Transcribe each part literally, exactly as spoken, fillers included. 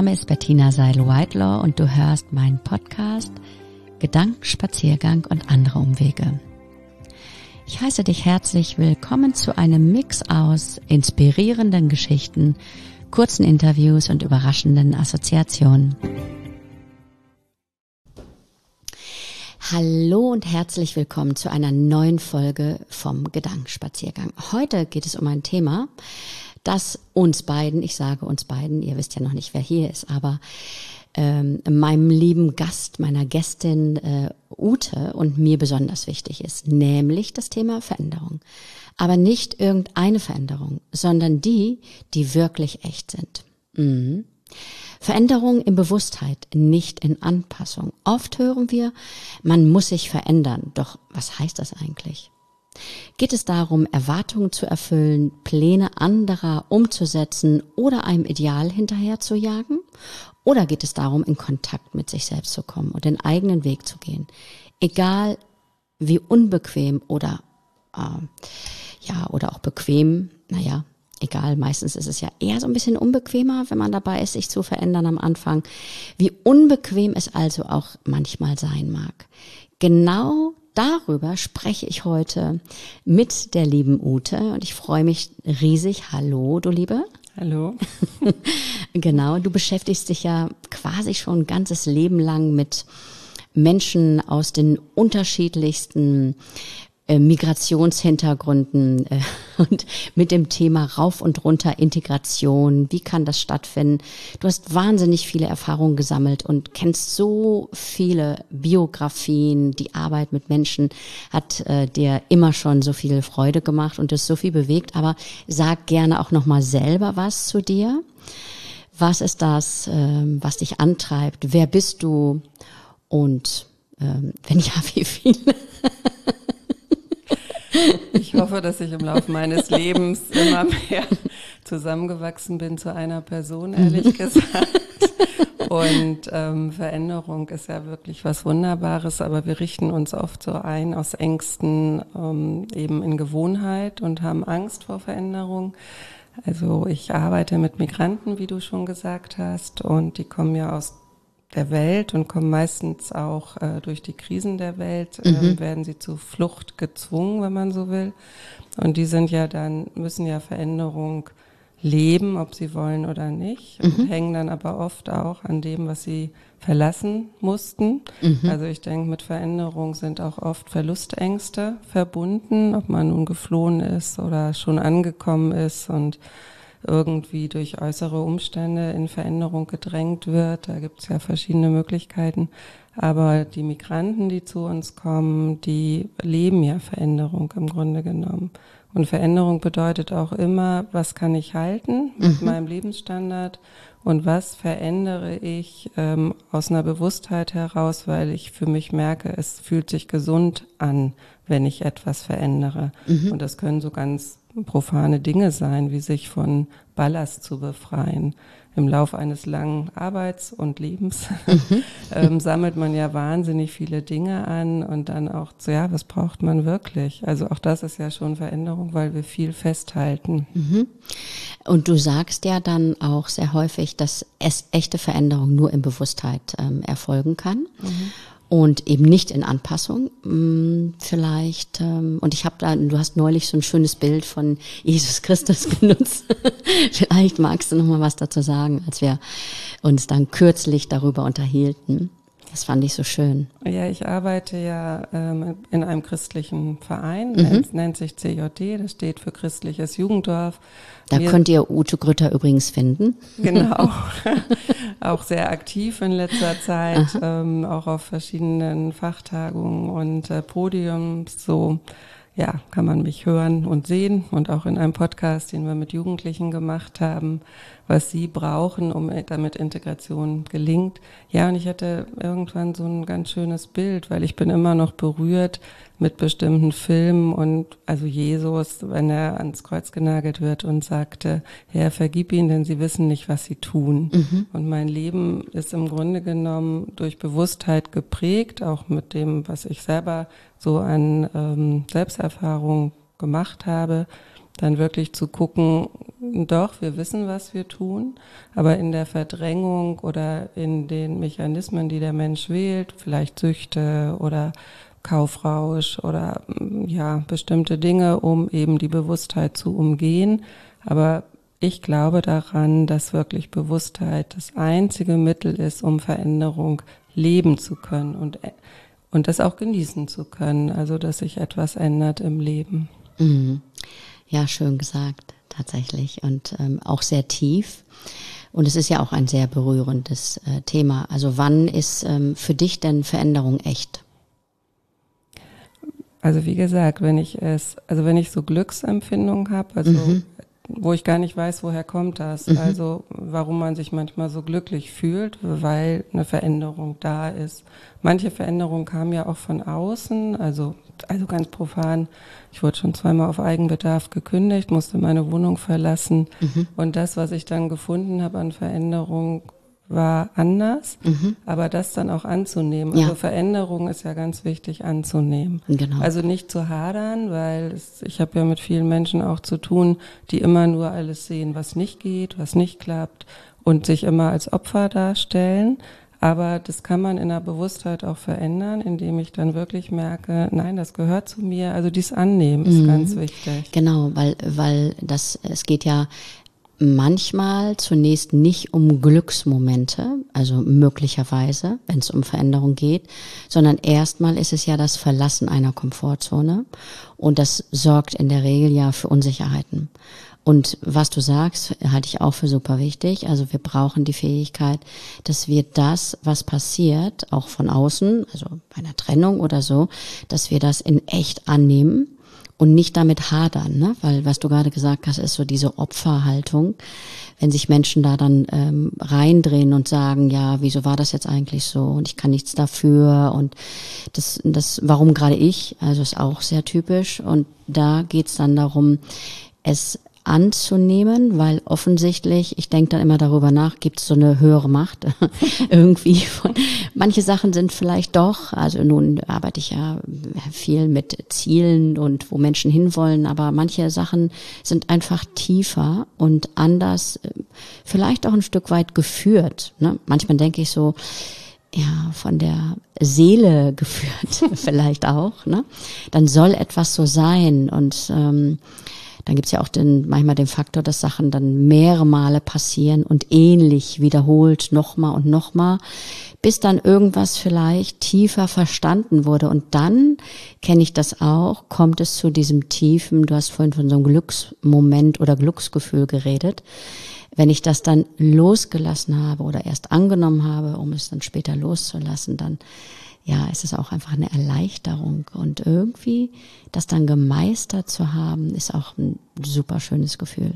Name ist Bettina Seidel-Whitelaw und du hörst meinen Podcast Gedankenspaziergang und andere Umwege. Ich heiße dich herzlich willkommen zu einem Mix aus inspirierenden Geschichten, kurzen Interviews und überraschenden Assoziationen. Hallo und herzlich willkommen zu einer neuen Folge vom Gedankenspaziergang. Heute geht es um ein Thema, das uns beiden, ich sage uns beiden, ihr wisst ja noch nicht, wer hier ist, aber ähm, meinem lieben Gast, meiner Gästin äh, Ute und mir besonders wichtig ist, nämlich das Thema Veränderung. Aber nicht irgendeine Veränderung, sondern die, die wirklich echt sind. Mhm. Veränderung in Bewusstheit, nicht in Anpassung. Oft hören wir, man muss sich verändern. Doch was heißt das eigentlich? Geht es darum, Erwartungen zu erfüllen, Pläne anderer umzusetzen oder einem Ideal hinterher zu jagen? Oder geht es darum, in Kontakt mit sich selbst zu kommen und den eigenen Weg zu gehen? Egal wie unbequem oder äh, ja oder auch bequem, naja, egal, meistens ist es ja eher so ein bisschen unbequemer, wenn man dabei ist, sich zu verändern am Anfang. Wie unbequem es also auch manchmal sein mag. Genau darüber spreche ich heute mit der lieben Ute und ich freue mich riesig. Hallo, du Liebe. Hallo. Genau, du beschäftigst dich ja quasi schon ein ganzes Leben lang mit Menschen aus den unterschiedlichsten äh, Migrationshintergründen äh, und mit dem Thema rauf und runter Integration. Wie kann das stattfinden? Du hast wahnsinnig viele Erfahrungen gesammelt und kennst so viele Biografien. Die Arbeit mit Menschen hat äh, dir immer schon so viel Freude gemacht und ist so viel bewegt. Aber sag gerne auch noch mal selber was zu dir. Was ist das, ähm, was dich antreibt? Wer bist du? Und ähm, wenn ja, wie viele? Ich hoffe, dass ich im Laufe meines Lebens immer mehr zusammengewachsen bin zu einer Person, ehrlich gesagt. Und ähm, Veränderung ist ja wirklich was Wunderbares, aber wir richten uns oft so ein aus Ängsten ähm, eben in Gewohnheit und haben Angst vor Veränderung. Also ich arbeite mit Migranten, wie du schon gesagt hast, und die kommen ja aus der Welt und kommen meistens auch äh, durch die Krisen der Welt, äh, mhm. werden sie zur Flucht gezwungen, wenn man so will. Und die sind ja dann, müssen ja Veränderung leben, ob sie wollen oder nicht, und mhm. hängen dann aber oft auch an dem, was sie verlassen mussten. Mhm. Also ich denke, mit Veränderung sind auch oft Verlustängste verbunden, ob man nun geflohen ist oder schon angekommen ist und irgendwie durch äußere Umstände in Veränderung gedrängt wird. Da gibt es ja verschiedene Möglichkeiten. Aber die Migranten, die zu uns kommen, die leben ja Veränderung im Grunde genommen. Und Veränderung bedeutet auch immer, was kann ich halten mit mhm. meinem Lebensstandard und was verändere ich ähm, aus einer Bewusstheit heraus, weil ich für mich merke, es fühlt sich gesund an, wenn ich etwas verändere. Mhm. Und das können so ganz profane Dinge sein, wie sich von Ballast zu befreien. Im Laufe eines langen Arbeits- und Lebens mhm. ähm, sammelt man ja wahnsinnig viele Dinge an und dann auch so, ja, was braucht man wirklich? Also auch das ist ja schon Veränderung, weil wir viel festhalten. Mhm. Und du sagst ja dann auch sehr häufig, dass es echte Veränderung nur in Bewusstheit ähm, erfolgen kann. Mhm. Und eben nicht in Anpassung, mh, vielleicht. Ähm, und ich habe da, du hast neulich so ein schönes Bild von Jesus Christus genutzt. Vielleicht magst du noch mal was dazu sagen, als wir uns dann kürzlich darüber unterhielten. Das fand ich so schön. Ja, ich arbeite ja ähm, in einem christlichen Verein, mhm. nennt, nennt sich C J D, das steht für Christliches Jugenddorf. Da Wir, könnt ihr Ute Grütter übrigens finden. Genau, auch sehr aktiv in letzter Zeit, ähm, auch auf verschiedenen Fachtagungen und äh, Podiums, so ja, kann man mich hören und sehen und auch in einem Podcast, den wir mit Jugendlichen gemacht haben, was sie brauchen, um damit Integration gelingt. Ja, und ich hatte irgendwann so ein ganz schönes Bild, weil ich bin immer noch berührt mit bestimmten Filmen und also Jesus, wenn er ans Kreuz genagelt wird und sagte, Herr, vergib ihnen, denn sie wissen nicht, was sie tun. Mhm. Und mein Leben ist im Grunde genommen durch Bewusstheit geprägt, auch mit dem, was ich selber so an ähm, Selbsterfahrung gemacht habe, dann wirklich zu gucken, doch, wir wissen, was wir tun, aber in der Verdrängung oder in den Mechanismen, die der Mensch wählt, vielleicht Süchte oder Kaufrausch oder ja bestimmte Dinge, um eben die Bewusstheit zu umgehen. Aber ich glaube daran, dass wirklich Bewusstheit das einzige Mittel ist, um Veränderung leben zu können und und das auch genießen zu können, also dass sich etwas ändert im Leben. Mhm. Ja, schön gesagt, tatsächlich und ähm, auch sehr tief. Und es ist ja auch ein sehr berührendes äh, Thema. Also wann ist ähm, für dich denn Veränderung echt? Also wie gesagt, wenn ich es, also wenn ich so Glücksempfindungen habe, also mhm. wo ich gar nicht weiß, woher kommt das, mhm. also warum man sich manchmal so glücklich fühlt, weil eine Veränderung da ist. Manche Veränderungen kamen ja auch von außen, also also ganz profan. Ich wurde schon zweimal auf Eigenbedarf gekündigt, musste meine Wohnung verlassen mhm. und das, was ich dann gefunden habe an Veränderung, war anders, mhm. aber das dann auch anzunehmen. Ja. Also Veränderung ist ja ganz wichtig anzunehmen. Genau. Also nicht zu hadern, weil es, ich habe ja mit vielen Menschen auch zu tun, die immer nur alles sehen, was nicht geht, was nicht klappt und sich immer als Opfer darstellen. Aber das kann man in der Bewusstheit auch verändern, indem ich dann wirklich merke, nein, das gehört zu mir. Also dies annehmen ist mhm. ganz wichtig. Genau, weil weil das es geht ja manchmal zunächst nicht um Glücksmomente, also möglicherweise, wenn es um Veränderung geht, sondern erstmal ist es ja das Verlassen einer Komfortzone und das sorgt in der Regel ja für Unsicherheiten. Und was du sagst, halte ich auch für super wichtig. Also wir brauchen die Fähigkeit, dass wir das, was passiert, auch von außen, also bei einer Trennung oder so, dass wir das in echt annehmen und nicht damit hadern, ne? Weil was du gerade gesagt hast, ist so diese Opferhaltung, wenn sich Menschen da dann ähm, reindrehen und sagen, ja, wieso war das jetzt eigentlich so und ich kann nichts dafür und das, das, warum gerade ich? Also ist auch sehr typisch und da geht's dann darum, es anzunehmen, weil offensichtlich, ich denke dann immer darüber nach, gibt es so eine höhere Macht irgendwie. Von, manche Sachen sind vielleicht doch, also nun arbeite ich ja viel mit Zielen und wo Menschen hinwollen, aber manche Sachen sind einfach tiefer und anders, vielleicht auch ein Stück weit geführt. Ne? Manchmal denke ich so, ja, von der Seele geführt vielleicht auch. Ne? Dann soll etwas so sein und ähm, dann gibt's ja auch den, manchmal den Faktor, dass Sachen dann mehrere Male passieren und ähnlich wiederholt nochmal und nochmal, bis dann irgendwas vielleicht tiefer verstanden wurde. Und dann, kenne ich das auch, kommt es zu diesem tiefen, du hast vorhin von so einem Glücksmoment oder Glücksgefühl geredet. Wenn ich das dann losgelassen habe oder erst angenommen habe, um es dann später loszulassen, dann ja, es ist auch einfach eine Erleichterung und irgendwie das dann gemeistert zu haben, ist auch ein super schönes Gefühl.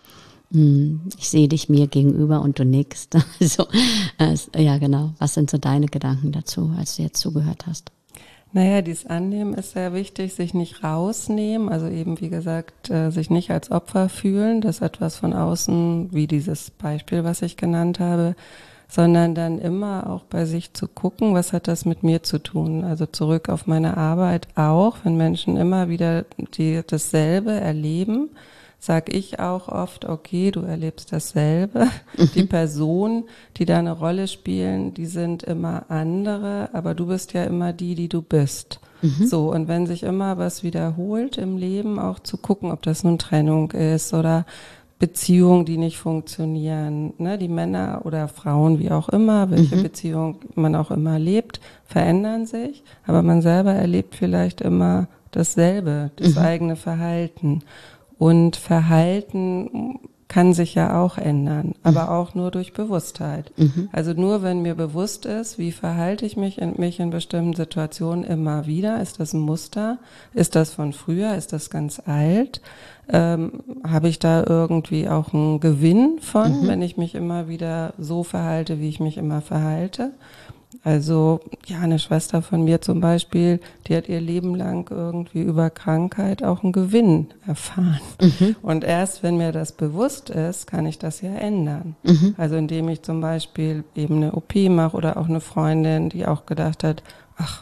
Ich sehe dich mir gegenüber und du nickst. So, ja, genau. Was sind so deine Gedanken dazu, als du jetzt zugehört hast? Naja, dieses Annehmen ist sehr wichtig, sich nicht rausnehmen, also eben wie gesagt, sich nicht als Opfer fühlen, dass etwas von außen, wie dieses Beispiel, was ich genannt habe, sondern dann immer auch bei sich zu gucken, was hat das mit mir zu tun? Also zurück auf meine Arbeit auch, wenn Menschen immer wieder die dasselbe erleben, sag ich auch oft, okay, du erlebst dasselbe. Mhm. Die Personen, die da eine Rolle spielen, die sind immer andere, aber du bist ja immer die, die du bist. Mhm. So, und wenn sich immer was wiederholt im Leben, auch zu gucken, ob das nun Trennung ist oder Beziehungen, die nicht funktionieren, ne, die Männer oder Frauen, wie auch immer, welche mhm. Beziehung man auch immer lebt, verändern sich, aber man selber erlebt vielleicht immer dasselbe, das mhm. eigene Verhalten. Und Verhalten kann sich ja auch ändern, aber mhm. auch nur durch Bewusstheit. Mhm. Also nur wenn mir bewusst ist, wie verhalte ich mich in, mich in bestimmten Situationen immer wieder, ist das ein Muster, ist das von früher, ist das ganz alt, ähm, habe ich da irgendwie auch einen Gewinn von, mhm. wenn ich mich immer wieder so verhalte, wie ich mich immer verhalte. Also ja, eine Schwester von mir zum Beispiel, die hat ihr Leben lang irgendwie über Krankheit auch einen Gewinn erfahren. Mhm. Und erst wenn mir das bewusst ist, kann ich das ja ändern. Mhm. Also indem ich zum Beispiel eben eine O P mache oder auch eine Freundin, die auch gedacht hat, ach,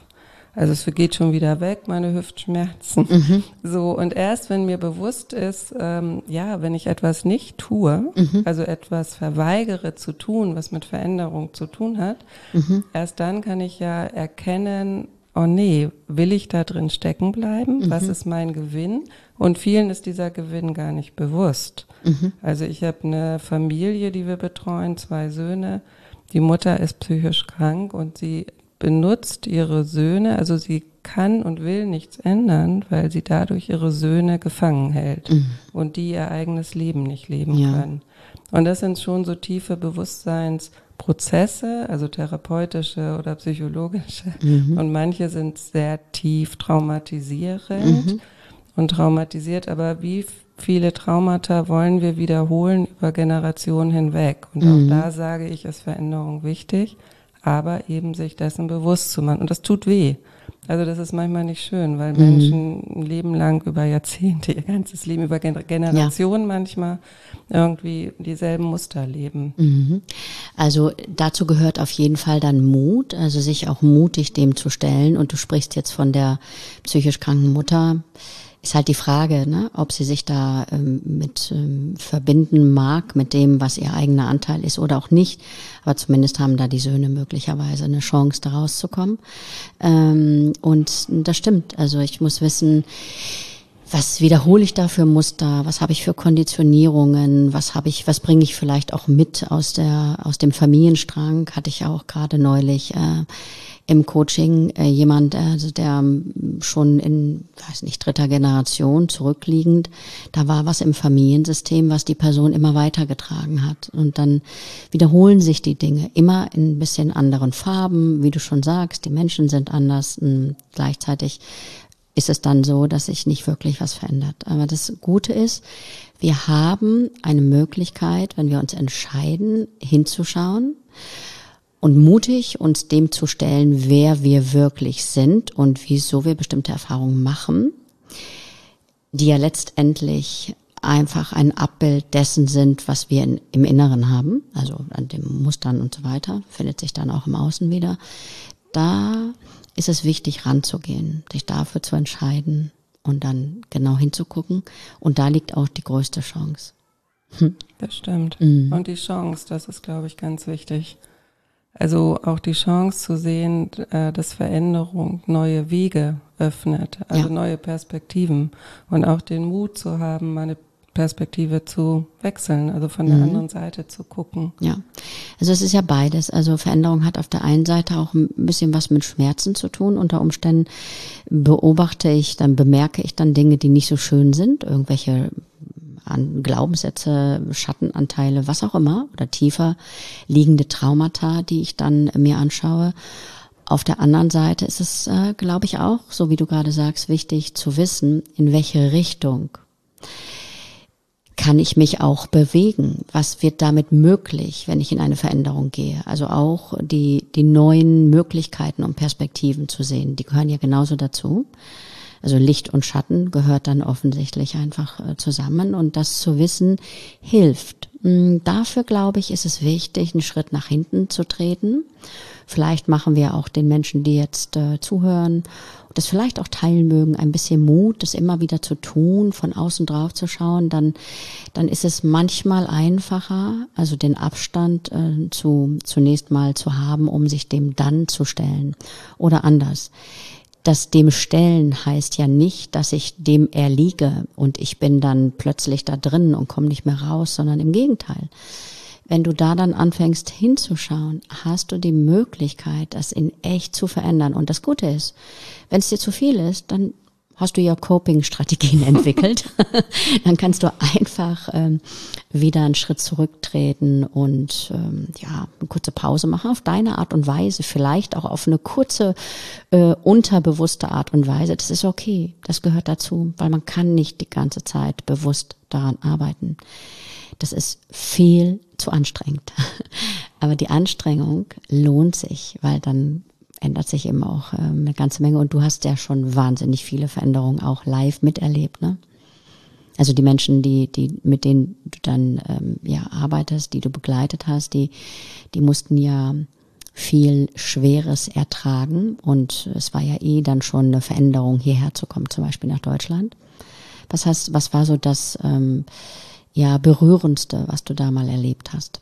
Also es geht schon wieder weg, meine Hüftschmerzen. Mhm. So, und erst wenn mir bewusst ist, ähm, ja, wenn ich etwas nicht tue, mhm. also etwas verweigere zu tun, was mit Veränderung zu tun hat, mhm. erst dann kann ich ja erkennen, oh nee, will ich da drin stecken bleiben? Mhm. Was ist mein Gewinn? Und vielen ist dieser Gewinn gar nicht bewusst. Mhm. Also ich habe eine Familie, die wir betreuen, zwei Söhne. Die Mutter ist psychisch krank und sie benutzt ihre Söhne, also sie kann und will nichts ändern, weil sie dadurch ihre Söhne gefangen hält mhm. und die ihr eigenes Leben nicht leben ja. können. Und das sind schon so tiefe Bewusstseinsprozesse, also therapeutische oder psychologische. Mhm. Und manche sind sehr tief traumatisierend mhm. und traumatisiert, aber wie viele Traumata wollen wir wiederholen über Generationen hinweg? Und mhm. auch da sage ich, ist Veränderung wichtig, aber eben sich dessen bewusst zu machen. Und das tut weh. Also das ist manchmal nicht schön, weil mhm. Menschen ein Leben lang über Jahrzehnte, ihr ganzes Leben, über Generationen ja. manchmal irgendwie dieselben Muster leben. Mhm. Also dazu gehört auf jeden Fall dann Mut, also sich auch mutig dem zu stellen. Und du sprichst jetzt von der psychisch kranken Mutter. Ist halt die Frage, ne, ob sie sich da ähm, mit ähm, verbinden mag, mit dem, was ihr eigener Anteil ist oder auch nicht. Aber zumindest haben da die Söhne möglicherweise eine Chance, da rauszukommen. Ähm, und das stimmt. Also ich muss wissen, was wiederhole ich da für Muster? Was habe ich für Konditionierungen? Was habe ich, was bringe ich vielleicht auch mit aus der, aus dem Familienstrang? Hatte ich auch gerade neulich äh, im Coaching äh, jemand, also der schon in, weiß nicht, dritter Generation zurückliegend, da war was im Familiensystem, was die Person immer weitergetragen hat. Und dann wiederholen sich die Dinge immer in ein bisschen anderen Farben, wie du schon sagst, die Menschen sind anders, und gleichzeitig ist es dann so, dass sich nicht wirklich was verändert. Aber das Gute ist, wir haben eine Möglichkeit, wenn wir uns entscheiden, hinzuschauen und mutig uns dem zu stellen, wer wir wirklich sind und wieso wir bestimmte Erfahrungen machen, die ja letztendlich einfach ein Abbild dessen sind, was wir in, im Inneren haben, also an den Mustern und so weiter, findet sich dann auch im Außen wieder. Da ist es wichtig, ranzugehen, sich dafür zu entscheiden und dann genau hinzugucken. Und da liegt auch die größte Chance. Hm. Das stimmt. Mhm. Und die Chance, das ist, glaube ich, ganz wichtig. Also auch die Chance zu sehen, dass Veränderung neue Wege öffnet, also ja. neue Perspektiven. Und auch den Mut zu haben, meine Perspektive zu wechseln, also von der mhm. anderen Seite zu gucken. Ja, also es ist ja beides. Also Veränderung hat auf der einen Seite auch ein bisschen was mit Schmerzen zu tun. Unter Umständen beobachte ich, dann bemerke ich dann Dinge, die nicht so schön sind, irgendwelche an Glaubenssätze, Schattenanteile, was auch immer, oder tiefer liegende Traumata, die ich dann mir anschaue. Auf der anderen Seite ist es, äh, glaube ich, auch, so wie du gerade sagst, wichtig zu wissen, in welche Richtung kann ich mich auch bewegen? Was wird damit möglich, wenn ich in eine Veränderung gehe? Also auch die, die neuen Möglichkeiten und Perspektiven zu sehen, die gehören ja genauso dazu. Also Licht und Schatten gehört dann offensichtlich einfach äh, zusammen, und das zu wissen hilft. Hm, dafür, glaube ich, ist es wichtig, einen Schritt nach hinten zu treten. Vielleicht machen wir auch den Menschen, die jetzt äh, zuhören, das vielleicht auch teilen mögen, ein bisschen Mut, das immer wieder zu tun, von außen drauf zu schauen, dann dann ist es manchmal einfacher, also den Abstand äh, zu zunächst mal zu haben, um sich dem dann zu stellen. Oder anders. Das dem Stellen heißt ja nicht, dass ich dem erliege und ich bin dann plötzlich da drin und komme nicht mehr raus, sondern im Gegenteil. Wenn du da dann anfängst hinzuschauen, hast du die Möglichkeit, das in echt zu verändern. Und das Gute ist, wenn es dir zu viel ist, dann hast du ja Coping-Strategien entwickelt. Dann kannst du einfach ähm, wieder einen Schritt zurücktreten und ähm, ja eine kurze Pause machen auf deine Art und Weise, vielleicht auch auf eine kurze, äh, unterbewusste Art und Weise. Das ist okay, das gehört dazu, weil man kann nicht die ganze Zeit bewusst daran arbeiten. Das ist viel zu anstrengend. Aber die Anstrengung lohnt sich, weil dann ändert sich eben auch ähm, eine ganze Menge. Und du hast ja schon wahnsinnig viele Veränderungen auch live miterlebt, ne? Also die Menschen, die, die, mit denen du dann ähm, ja arbeitest, die du begleitet hast, die, die mussten ja viel Schweres ertragen und es war ja eh dann schon eine Veränderung, hierher zu kommen, zum Beispiel nach Deutschland. Was heißt, was war so das ähm, ja berührendste, was du da mal erlebt hast?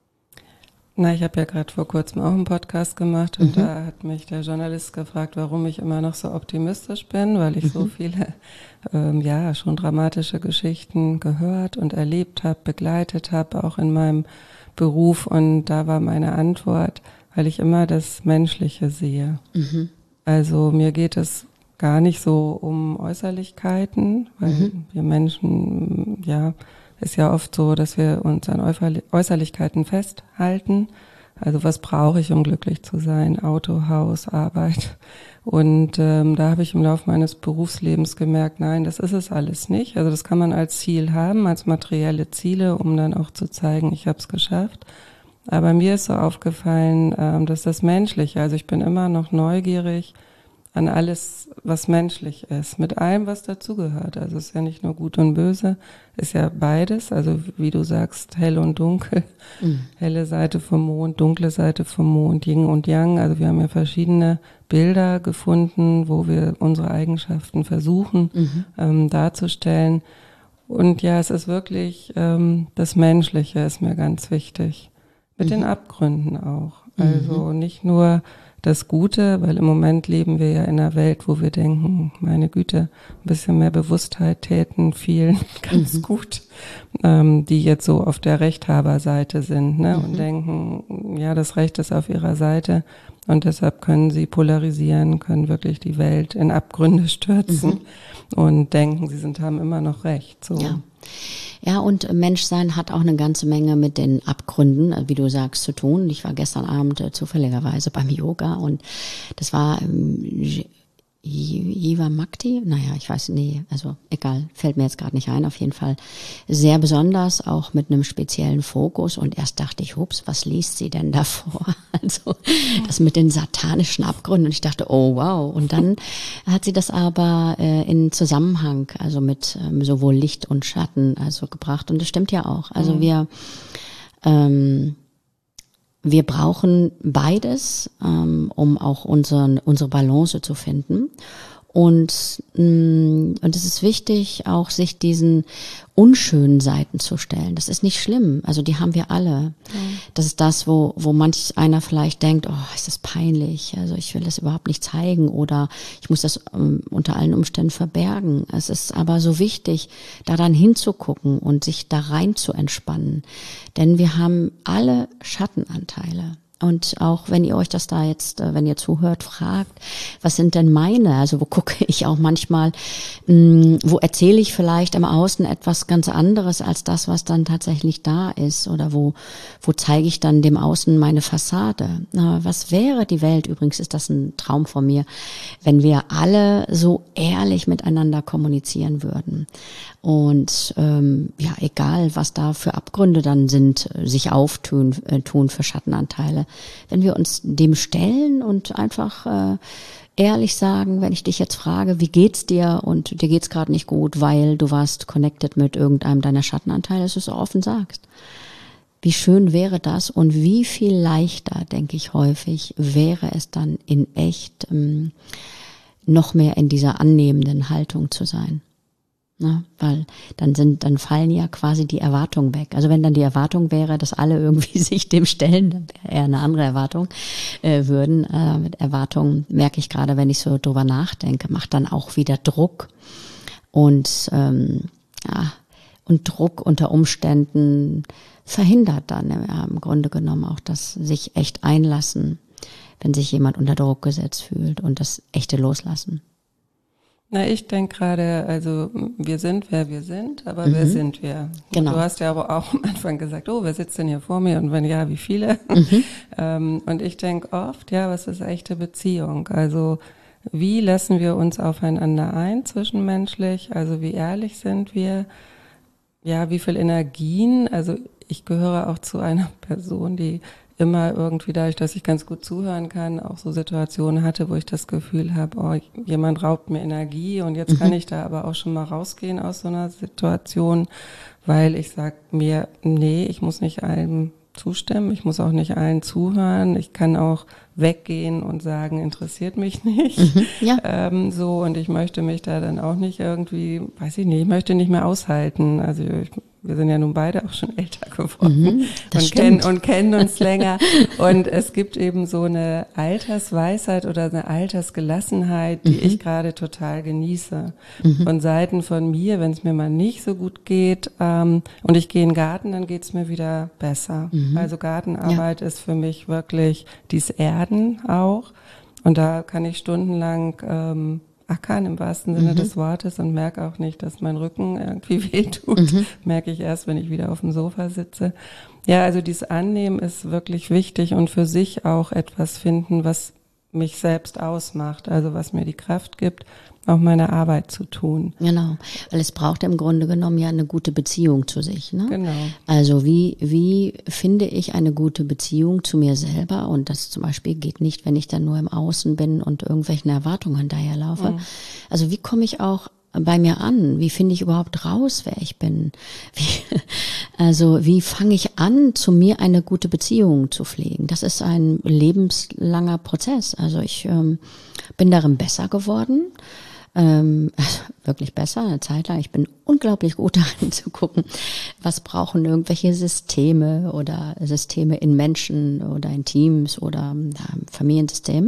Na, ich habe ja gerade vor kurzem auch einen Podcast gemacht und Mhm. da hat mich der Journalist gefragt, warum ich immer noch so optimistisch bin, weil ich mhm. so viele, ähm, ja, schon dramatische Geschichten gehört und erlebt habe, begleitet habe, auch in meinem Beruf. Und da war meine Antwort, weil ich immer das Menschliche sehe. Mhm. Also mir geht es gar nicht so um Äußerlichkeiten, weil mhm. wir Menschen, ja, ist ja oft so, dass wir uns an Äußerlichkeiten festhalten. Also was brauche ich, um glücklich zu sein? Auto, Haus, Arbeit. Und ähm, da habe ich im Laufe meines Berufslebens gemerkt, nein, das ist es alles nicht. Also das kann man als Ziel haben, als materielle Ziele, um dann auch zu zeigen, ich habe es geschafft. Aber mir ist so aufgefallen, ähm, dass das Menschliche, also ich bin immer noch neugierig an alles, was menschlich ist, mit allem, was dazugehört. Also es ist ja nicht nur gut und böse, ist ja beides. Also wie du sagst, hell und dunkel, mhm. helle Seite vom Mond, dunkle Seite vom Mond, Yin und Yang. Also wir haben ja verschiedene Bilder gefunden, wo wir unsere Eigenschaften versuchen mhm. ähm, darzustellen. Und ja, es ist wirklich, ähm, das Menschliche ist mir ganz wichtig. Mit mhm. den Abgründen auch. Also mhm. nicht nur das Gute, weil im Moment leben wir ja in einer Welt, wo wir denken, meine Güte, ein bisschen mehr Bewusstheit täten vielen ganz mhm. gut, ähm, die jetzt so auf der Rechthaberseite sind, ne, mhm. und denken, ja, das Recht ist auf ihrer Seite und deshalb können sie polarisieren, können wirklich die Welt in Abgründe stürzen mhm. und denken, sie sind, haben immer noch Recht, so. Ja. Ja, und Menschsein hat auch eine ganze Menge mit den Abgründen, wie du sagst, zu tun. Ich war gestern Abend äh, zufälligerweise beim Yoga und das war ähm, Jiva Makti, naja, ich weiß, nee, also egal, fällt mir jetzt gerade nicht ein, auf jeden Fall sehr besonders, auch mit einem speziellen Fokus und erst dachte ich, hups, was liest sie denn davor? Also das mit den satanischen Abgründen und ich dachte, oh wow, und dann hat sie das aber äh, in Zusammenhang, also mit ähm, sowohl Licht und Schatten also gebracht und das stimmt ja auch, also mhm. wir ähm, Wir brauchen beides, ähm, um auch unseren, unsere Balance zu finden. Und, mh, und es ist wichtig, auch sich diesen unschönen Seiten zu stellen. Das ist nicht schlimm. Also die haben wir alle. Ja. Das ist das, wo, wo manch einer vielleicht denkt, oh, ist das peinlich. Also ich will das überhaupt nicht zeigen oder ich muss das ähm, unter allen Umständen verbergen. Es ist aber so wichtig, da dann hinzugucken und sich da rein zu entspannen. Denn wir haben alle Schattenanteile. Und auch wenn ihr euch das da jetzt, wenn ihr zuhört, fragt, was sind denn meine? Also wo gucke ich auch manchmal, mh, wo erzähle ich vielleicht im Außen etwas ganz anderes als das, was dann tatsächlich da ist? Oder wo wo zeige ich dann dem Außen meine Fassade? Na, was wäre die Welt? Übrigens ist das ein Traum von mir, wenn wir alle so ehrlich miteinander kommunizieren würden. Und ähm, ja, egal, was da für Abgründe dann sind, sich auftun äh, tun für Schattenanteile. Wenn wir uns dem stellen und einfach äh, ehrlich sagen, wenn ich dich jetzt frage, wie geht's dir und dir geht's gerade nicht gut, weil du warst connected mit irgendeinem deiner Schattenanteile, dass du es offen sagst. Wie schön wäre das und wie viel leichter, denke ich häufig, wäre es dann in echt ähm, noch mehr in dieser annehmenden Haltung zu sein. Na, weil dann sind, dann fallen ja quasi die Erwartungen weg. Also wenn dann die Erwartung wäre, dass alle irgendwie sich dem stellen, dann wäre eher eine andere Erwartung äh, würden. Äh, mit Erwartungen merke ich gerade, wenn ich so drüber nachdenke, macht dann auch wieder Druck und ähm, ja und Druck unter Umständen verhindert dann ja, im Grunde genommen auch das sich echt einlassen, wenn sich jemand unter Druck gesetzt fühlt und das echte Loslassen. Na, ich denke gerade, also wir sind, wer wir sind, aber mhm. wer sind wir? Genau. Du hast ja aber auch am Anfang gesagt, oh, wer sitzt denn hier vor mir und wenn ja, wie viele? Mhm. ähm, und ich denke oft, ja, was ist echte Beziehung? Also wie lassen wir uns aufeinander ein zwischenmenschlich? Also wie ehrlich sind wir? Ja, wie viel Energien? Also ich gehöre auch zu einer Person, die immer irgendwie dadurch, dass ich ganz gut zuhören kann, auch so Situationen hatte, wo ich das Gefühl habe, oh, jemand raubt mir Energie und jetzt mhm. kann ich da aber auch schon mal rausgehen aus so einer Situation, weil ich sage mir, nee, ich muss nicht allem zustimmen. Ich muss auch nicht allen zuhören. Ich kann auch weggehen und sagen, interessiert mich nicht. Mhm, ja. Ähm, so, und ich möchte mich da dann auch nicht irgendwie, weiß ich nicht, ich möchte nicht mehr aushalten. Also ich, wir sind ja nun beide auch schon älter geworden Mhm, das und, kennen, und kennen uns länger. Und es gibt eben so eine Altersweisheit oder eine Altersgelassenheit, die mhm. ich gerade total genieße. Mhm. Von Seiten von mir, wenn es mir mal nicht so gut geht ähm, und ich gehe in den Garten, dann geht es mir wieder besser. Mhm. Also Gartenarbeit ja. ist für mich wirklich dies Erden auch. Und da kann ich stundenlang ähm, ackern im wahrsten Sinne mhm. des Wortes und merke auch nicht, dass mein Rücken irgendwie wehtut. Mhm. Merke ich erst, wenn ich wieder auf dem Sofa sitze. Ja, also dieses Annehmen ist wirklich wichtig und für sich auch etwas finden, was mich selbst ausmacht, also was mir die Kraft gibt, auch meine Arbeit zu tun. Genau, weil es braucht im Grunde genommen ja eine gute Beziehung zu sich. Ne? Genau. Also wie wie finde ich eine gute Beziehung zu mir selber? Und das zum Beispiel geht nicht, wenn ich dann nur im Außen bin und irgendwelchen Erwartungen hinterherlaufe. Mhm. Also wie komme ich auch bei mir an? Wie finde ich überhaupt raus, wer ich bin? Wie, also wie fange ich an, zu mir eine gute Beziehung zu pflegen? Das ist ein lebenslanger Prozess. Also ich ähm, bin darin besser geworden. Ähm, wirklich besser, eine Zeit lang. Ich bin unglaublich gut darin zu gucken, was brauchen irgendwelche Systeme oder Systeme in Menschen oder in Teams oder ja, Familiensystemen.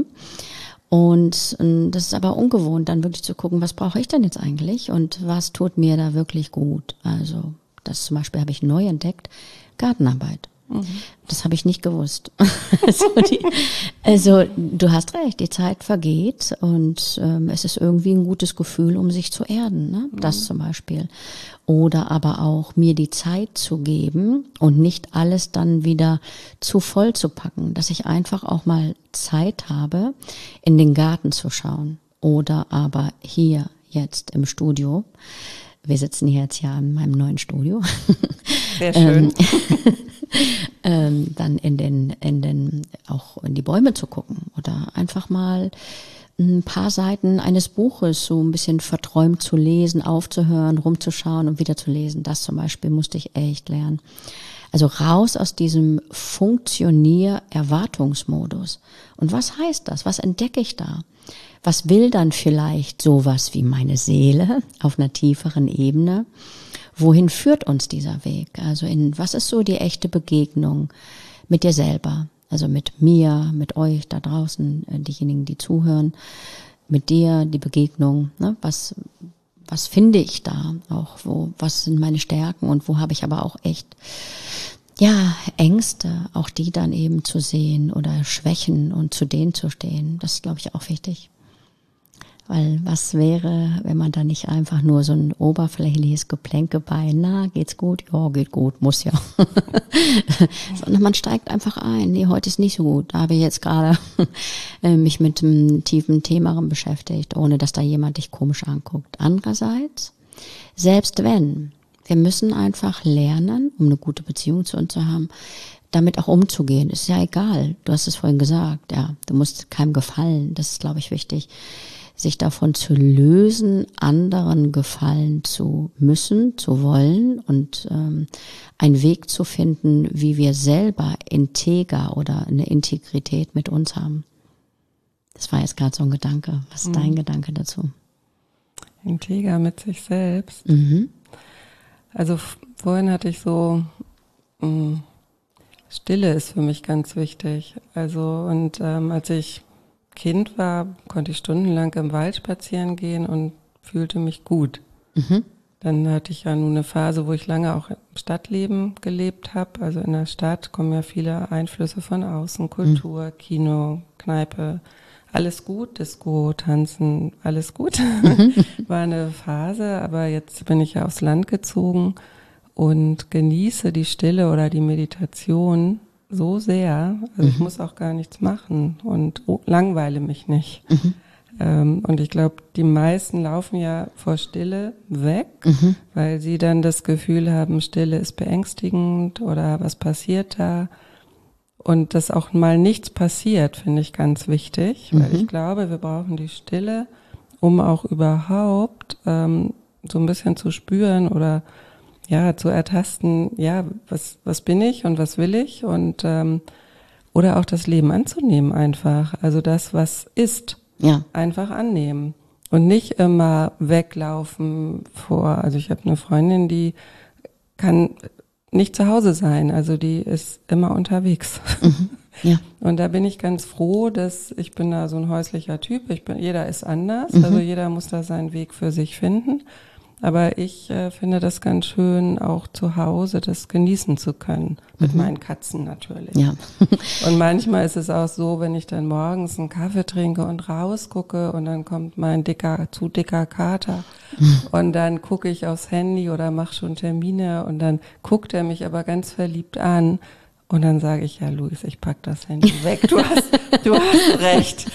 Und ähm, das ist aber ungewohnt, dann wirklich zu gucken, was brauche ich denn jetzt eigentlich und was tut mir da wirklich gut. Also das zum Beispiel habe ich neu entdeckt, Gartenarbeit. Mhm. Das habe ich nicht gewusst. also, die, also du hast recht, die Zeit vergeht und ähm, es ist irgendwie ein gutes Gefühl, um sich zu erden, ne? Mhm. Das zum Beispiel. Oder aber auch mir die Zeit zu geben und nicht alles dann wieder zu voll zu packen, dass ich einfach auch mal Zeit habe, in den Garten zu schauen. Oder aber hier jetzt im Studio. Wir sitzen hier jetzt ja in meinem neuen Studio. Sehr schön. ähm, dann in den, in den, auch in die Bäume zu gucken oder einfach mal ein paar Seiten eines Buches so ein bisschen verträumt zu lesen, aufzuhören, rumzuschauen und wieder zu lesen. Das zum Beispiel musste ich echt lernen. Also raus aus diesem Funktionier-Erwartungsmodus. Und was heißt das? Was entdecke ich da? Was will dann vielleicht sowas wie meine Seele auf einer tieferen Ebene? Wohin führt uns dieser Weg? Also in was ist so die echte Begegnung mit dir selber? Also mit mir, mit euch da draußen, diejenigen, die zuhören, mit dir, die Begegnung. Ne? Was, was finde ich da auch? Wo, was sind meine Stärken und wo habe ich aber auch echt, ja, Ängste, auch die dann eben zu sehen oder Schwächen und zu denen zu stehen. Das ist, glaube ich, auch wichtig. Weil was wäre, wenn man da nicht einfach nur so ein oberflächliches Geplänke bei, na, geht's gut? Ja, geht gut, muss ja. Sondern man steigt einfach ein. Nee, heute ist nicht so gut. Da habe ich jetzt gerade mich mit einem tiefen Thema beschäftigt, ohne dass da jemand dich komisch anguckt. Andererseits, selbst wenn, wir müssen einfach lernen, um eine gute Beziehung zu uns zu haben, damit auch umzugehen. Ist ja egal. Du hast es vorhin gesagt, ja. Du musst keinem gefallen. Das ist, glaube ich, wichtig. Sich davon zu lösen, anderen gefallen zu müssen, zu wollen und ähm, einen Weg zu finden, wie wir selber integer oder eine Integrität mit uns haben. Das war jetzt gerade so ein Gedanke. Was ist mhm. dein Gedanke dazu? Integer mit sich selbst. Mhm. Also vorhin hatte ich so, mh, Stille ist für mich ganz wichtig. Also und ähm, als ich Kind war, konnte ich stundenlang im Wald spazieren gehen und fühlte mich gut. Mhm. Dann hatte ich ja nun eine Phase, wo ich lange auch im Stadtleben gelebt habe. Also in der Stadt kommen ja viele Einflüsse von außen, Kultur, mhm. Kino, Kneipe, alles gut, Disco, Tanzen, alles gut. Mhm. War eine Phase, aber jetzt bin ich ja aufs Land gezogen und genieße die Stille oder die Meditation so sehr, also mhm. ich muss auch gar nichts machen und oh, langweile mich nicht. Mhm. Ähm, und ich glaube, die meisten laufen ja vor Stille weg, mhm. weil sie dann das Gefühl haben, Stille ist beängstigend oder was passiert da. Und dass auch mal nichts passiert, finde ich ganz wichtig, mhm. weil ich glaube, wir brauchen die Stille, um auch überhaupt ähm, so ein bisschen zu spüren oder ja, zu ertasten, ja, was, was bin ich und was will ich und, ähm, oder auch das Leben anzunehmen einfach. Also das, was ist, ja. einfach annehmen. Und nicht immer weglaufen vor, also ich habe eine Freundin, die kann nicht zu Hause sein, also die ist immer unterwegs. Mhm. Ja. Und da bin ich ganz froh, dass ich bin da so ein häuslicher Typ, ich bin, jeder ist anders, Mhm. also jeder muss da seinen Weg für sich finden. Aber ich äh, finde das ganz schön, auch zu Hause das genießen zu können. Mit Mhm. meinen Katzen natürlich. Ja. Und manchmal ist es auch so, wenn ich dann morgens einen Kaffee trinke und rausgucke und dann kommt mein dicker, zu dicker Kater und dann gucke ich aufs Handy oder mache schon Termine und dann guckt er mich aber ganz verliebt an. Und dann sage ich, ja, Luis, ich pack das Handy weg. Du hast, du hast recht.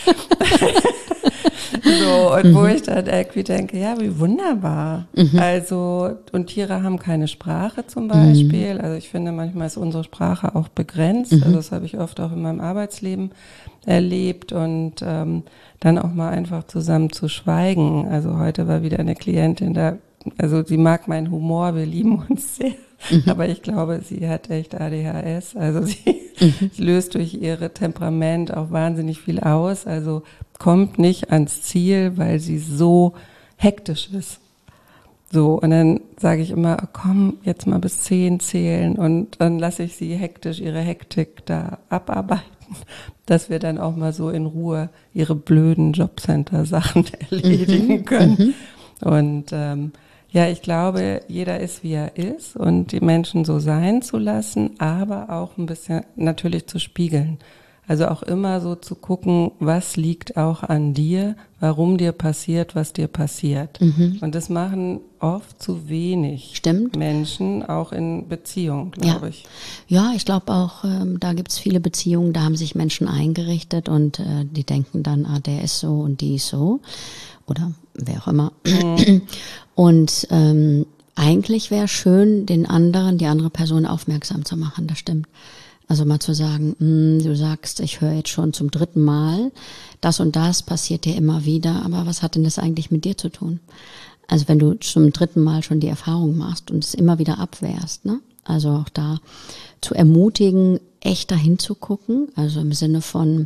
So, und mhm. wo ich dann irgendwie denke, ja, wie wunderbar. Mhm. Also, und Tiere haben keine Sprache zum Beispiel. Mhm. Also ich finde, manchmal ist unsere Sprache auch begrenzt. Mhm. Also das habe ich oft auch in meinem Arbeitsleben erlebt und ähm, dann auch mal einfach zusammen zu schweigen. Also heute war wieder eine Klientin da, also sie mag meinen Humor, wir lieben uns sehr. Mhm. Aber ich glaube, sie hat echt A D H S. Also sie mhm. löst durch ihre Temperament auch wahnsinnig viel aus. Also kommt nicht ans Ziel, weil sie so hektisch ist. So, und dann sage ich immer, komm, jetzt mal bis zehn zählen und dann lasse ich sie hektisch ihre Hektik da abarbeiten, dass wir dann auch mal so in Ruhe ihre blöden Jobcenter-Sachen erledigen können. Mhm. Und ähm, ja, ich glaube, jeder ist, wie er ist und die Menschen so sein zu lassen, aber auch ein bisschen natürlich zu spiegeln. Also auch immer so zu gucken, was liegt auch an dir, warum dir passiert, was dir passiert. Mhm. Und das machen oft zu wenig Stimmt. Menschen, auch in Beziehungen, glaube ja. ich. Ja, ich glaube auch, ähm, da gibt's viele Beziehungen, da haben sich Menschen eingerichtet und äh, die denken dann, ah, der ist so und die ist so. Oder wer auch immer. Mhm. Und ähm, eigentlich wäre schön, den anderen, die andere Person aufmerksam zu machen, das stimmt. Also mal zu sagen, mh, du sagst, ich höre jetzt schon zum dritten Mal, das und das passiert dir immer wieder, aber was hat denn das eigentlich mit dir zu tun? Also wenn du zum dritten Mal schon die Erfahrung machst und es immer wieder abwehrst, ne? Also auch da zu ermutigen, echt dahin zu gucken, also im Sinne von,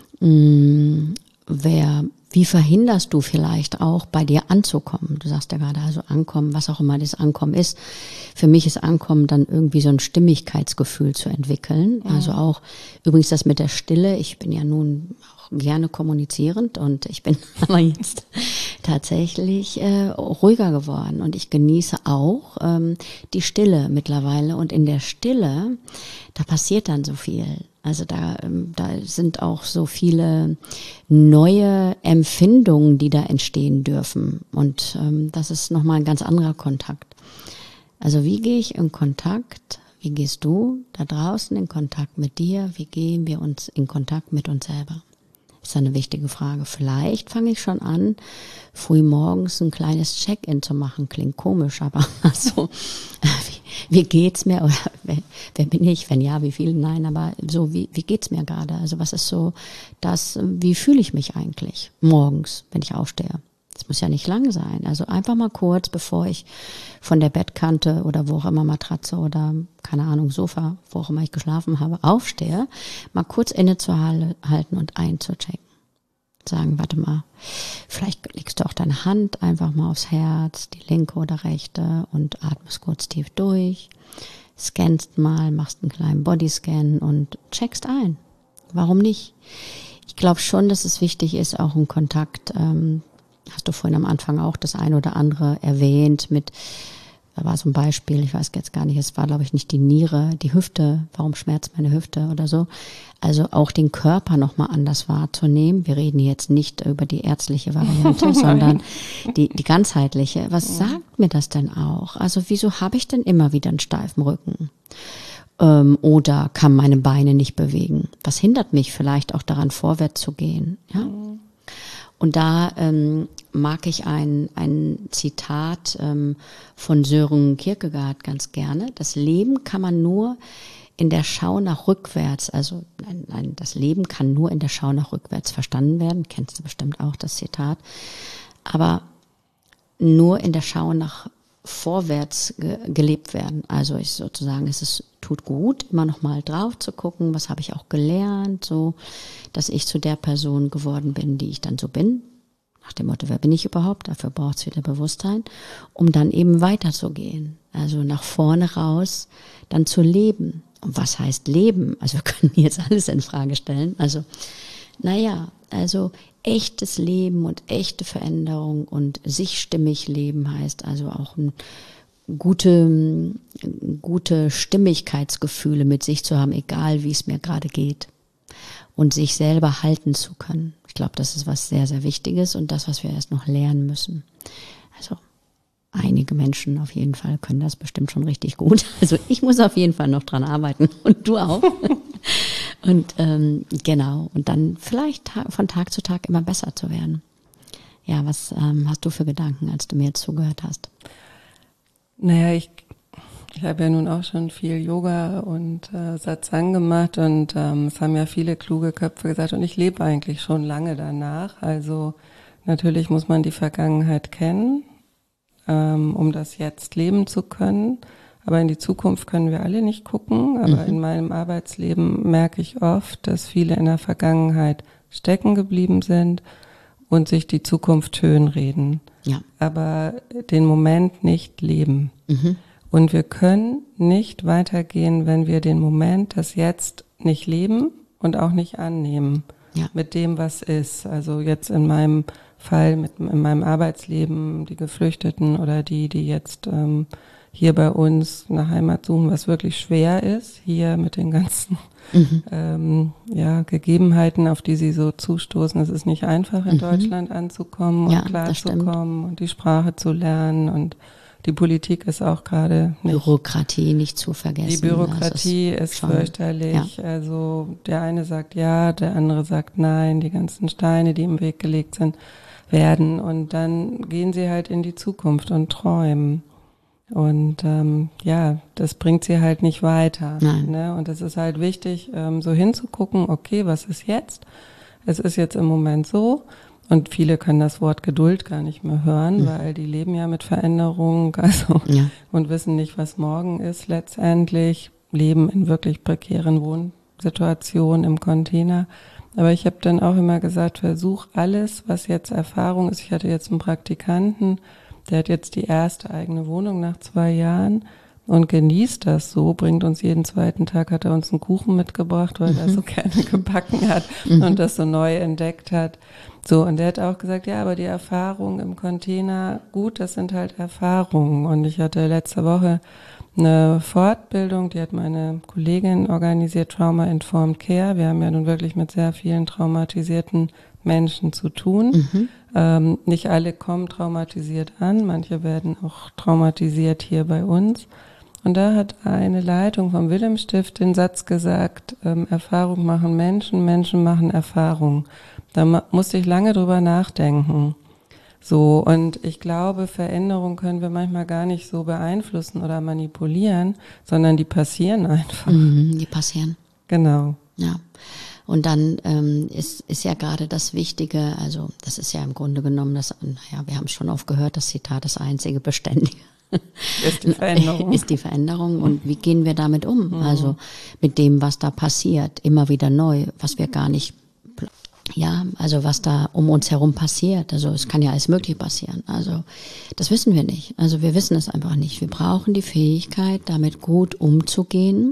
mh, wer Wie verhinderst du vielleicht auch, bei dir anzukommen? Du sagst ja gerade, also ankommen, was auch immer das Ankommen ist. Für mich ist Ankommen dann irgendwie so ein Stimmigkeitsgefühl zu entwickeln. Ja. Also auch übrigens das mit der Stille. Ich bin ja nun auch gerne kommunizierend und ich bin aber jetzt tatsächlich äh, ruhiger geworden. Und ich genieße auch ähm, die Stille mittlerweile. Und in der Stille, da passiert dann so viel. Also da, da sind auch so viele neue Empfindungen, die da entstehen dürfen. Und ähm, das ist nochmal ein ganz anderer Kontakt. Also wie gehe ich in Kontakt, wie gehst du da draußen in Kontakt mit dir, wie gehen wir uns in Kontakt mit uns selber? Das ist eine wichtige Frage. Vielleicht fange ich schon an, früh morgens ein kleines Check-in zu machen. Klingt komisch, aber so, wie, wie geht's mir? Oder wer, wer bin ich? Wenn ja, wie viel? Nein, aber so, wie, wie geht's mir gerade? Also was ist so das, wie fühle ich mich eigentlich morgens, wenn ich aufstehe? Das muss ja nicht lang sein. Also einfach mal kurz, bevor ich von der Bettkante oder wo auch immer, Matratze oder, keine Ahnung, Sofa, wo auch immer ich geschlafen habe, aufstehe, mal kurz innezuhalten und einzuchecken. Sagen, warte mal, vielleicht legst du auch deine Hand einfach mal aufs Herz, die linke oder rechte, und atmest kurz tief durch, scannst mal, machst einen kleinen Bodyscan und checkst ein. Warum nicht? Ich glaube schon, dass es wichtig ist, auch einen Kontakt, ähm, hast du vorhin am Anfang auch das ein oder andere erwähnt mit, da war so ein Beispiel, ich weiß jetzt gar nicht, es war glaube ich nicht die Niere, die Hüfte, warum schmerzt meine Hüfte oder so. Also auch den Körper nochmal anders wahrzunehmen. Wir reden jetzt nicht über die ärztliche Variante, sondern die, die ganzheitliche. Was sagt mir das denn auch? Also wieso habe ich denn immer wieder einen steifen Rücken? Ähm, oder kann meine Beine nicht bewegen? Was hindert mich vielleicht auch daran, vorwärts zu gehen? Ja. Und da ähm, mag ich ein, ein Zitat ähm, von Søren Kierkegaard ganz gerne. Das Leben kann man nur in der Schau nach rückwärts, also nein, nein, das Leben kann nur in der Schau nach rückwärts verstanden werden. Kennst du bestimmt auch das Zitat. Aber nur in der Schau nach vorwärts ge- gelebt werden. Also ich sozusagen, es ist, tut gut, immer noch mal drauf zu gucken, was habe ich auch gelernt, so, dass ich zu der Person geworden bin, die ich dann so bin. Nach dem Motto, wer bin ich überhaupt? Dafür braucht es wieder Bewusstsein, um dann eben weiterzugehen. Also nach vorne raus, dann zu leben. Und was heißt leben? Also wir können jetzt alles in Frage stellen. Also, naja, also echtes Leben und echte Veränderung und sich stimmig leben heißt also auch ein gute, gute Stimmigkeitsgefühle mit sich zu haben, egal wie es mir gerade geht. Und sich selber halten zu können. Ich glaube, das ist was sehr, sehr Wichtiges und das, was wir erst noch lernen müssen. Also einige Menschen auf jeden Fall können das bestimmt schon richtig gut. Also ich muss auf jeden Fall noch dran arbeiten und du auch. Und ähm, genau, und dann vielleicht ta- von Tag zu Tag immer besser zu werden. Ja, was ähm, hast du für Gedanken, als du mir jetzt zugehört hast? Naja, ich Ich habe ja nun auch schon viel Yoga und äh, Satsang gemacht und ähm, es haben ja viele kluge Köpfe gesagt und ich lebe eigentlich schon lange danach. Also natürlich muss man die Vergangenheit kennen, ähm, um das jetzt leben zu können. Aber in die Zukunft können wir alle nicht gucken. Aber mhm. in meinem Arbeitsleben merke ich oft, dass viele in der Vergangenheit stecken geblieben sind und sich die Zukunft schönreden, ja. aber den Moment nicht leben. Mhm. Und wir können nicht weitergehen, wenn wir den Moment, das Jetzt, nicht leben und auch nicht annehmen ja. mit dem, was ist. Also jetzt in meinem Fall, mit, in meinem Arbeitsleben, die Geflüchteten oder die, die jetzt ähm, hier bei uns nach Heimat suchen, was wirklich schwer ist, hier mit den ganzen mhm. ähm, ja, Gegebenheiten, auf die sie so zustoßen. Es ist nicht einfach, in mhm. Deutschland anzukommen und ja, klarzukommen und die Sprache zu lernen und die Politik ist auch gerade nicht. Bürokratie nicht zu vergessen. Die Bürokratie ist, ist schon, fürchterlich. Ja. Also der eine sagt ja, der andere sagt nein. Die ganzen Steine, die im Weg gelegt sind, werden. Und dann gehen sie halt in die Zukunft und träumen. Und ähm, ja, das bringt sie halt nicht weiter. Nein. Ne? Und es ist halt wichtig, ähm, so hinzugucken, okay, was ist jetzt? Es ist jetzt im Moment so. Und viele können das Wort Geduld gar nicht mehr hören, mhm. weil die leben ja mit Veränderung, also ja. und wissen nicht, was morgen ist letztendlich, leben in wirklich prekären Wohnsituationen im Container. Aber ich habe dann auch immer gesagt, versuch alles, was jetzt Erfahrung ist. Ich hatte jetzt einen Praktikanten, der hat jetzt die erste eigene Wohnung nach zwei Jahren und genießt das so, bringt uns jeden zweiten Tag, hat er uns einen Kuchen mitgebracht, weil mhm. er so gerne gebacken hat mhm. und das so neu entdeckt hat. So, und der hat auch gesagt, ja, aber die Erfahrungen im Container, gut, das sind halt Erfahrungen. Und ich hatte letzte Woche eine Fortbildung, die hat meine Kollegin organisiert, Trauma Informed Care. Wir haben ja nun wirklich mit sehr vielen traumatisierten Menschen zu tun. Mhm. Ähm, nicht alle kommen traumatisiert an, manche werden auch traumatisiert hier bei uns. Und da hat eine Leitung vom Wilhelm-Stift den Satz gesagt, ähm, Erfahrung machen Menschen, Menschen machen Erfahrung. Da ma- musste ich lange drüber nachdenken. So, und ich glaube, Veränderung können wir manchmal gar nicht so beeinflussen oder manipulieren, sondern die passieren einfach. Mhm, die passieren. Genau. Ja. Und dann ähm, ist, ist ja gerade das Wichtige, also das ist ja im Grunde genommen, das, naja, wir haben es schon oft gehört, das Zitat, das einzige Beständige. Ist die Veränderung. Ist die Veränderung und wie gehen wir damit um? Mhm. Also mit dem, was da passiert, immer wieder neu, was wir gar nicht, ja, also was da um uns herum passiert. Also es kann ja alles Mögliche passieren. Also das wissen wir nicht. Also wir wissen es einfach nicht. Wir brauchen die Fähigkeit, damit gut umzugehen